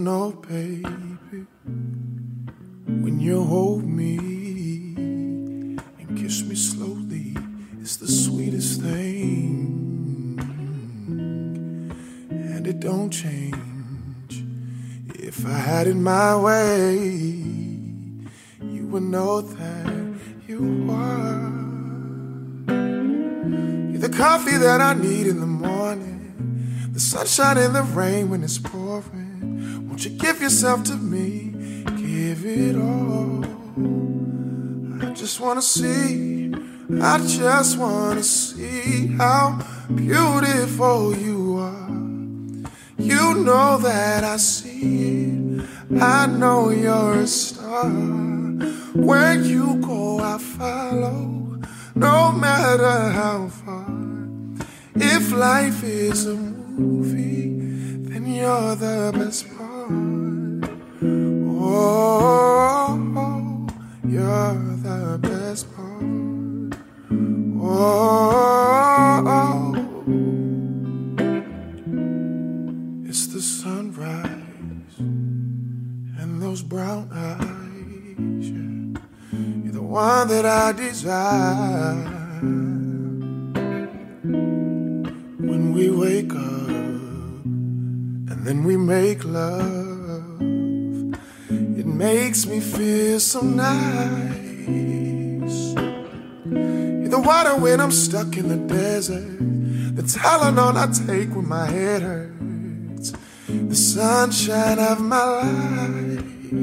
know, baby, when you hold me and kiss me slowly, it's the sweetest thing, and it don't change. If I had it my way, you would know that you are. You're the coffee that I need in the morning, the sunshine in the rain when it's pouring. Won't you give yourself to me? Give it all. I just wanna see how beautiful you are. You know that I see it. I know you're a star. Where you go, I follow, no matter how far. If life is a movie, then you're the best part. Oh, you're the best part. Oh, it's the sunrise and those brown eyes. Yeah. You're the one that I desire. When we wake up and then we make love, it makes me feel so nice. You're the water when I'm stuck in the desert, the Tylenol I take when my head hurts, the sunshine of my life.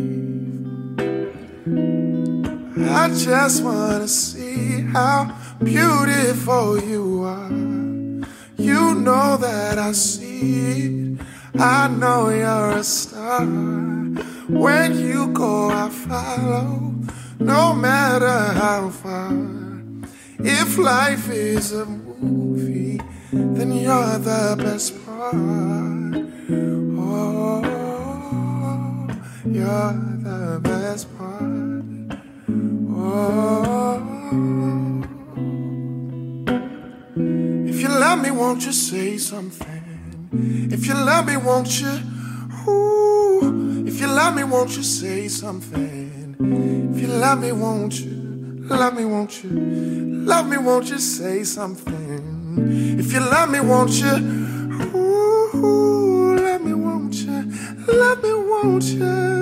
I just wanna see how beautiful you are. You know that I see it. I know you're a star. Where you go, I follow, no matter how far. If life is a movie, then you're the best part. Oh, you're the best part. Oh, if you love me, won't you say something? If you love me, won't you? Ooh, if you love me, won't you say something? If you love me, won't you? Love me, won't you? Love me, won't you say something? If you love me, won't you? Ooh, love me, won't you? Love me, won't you?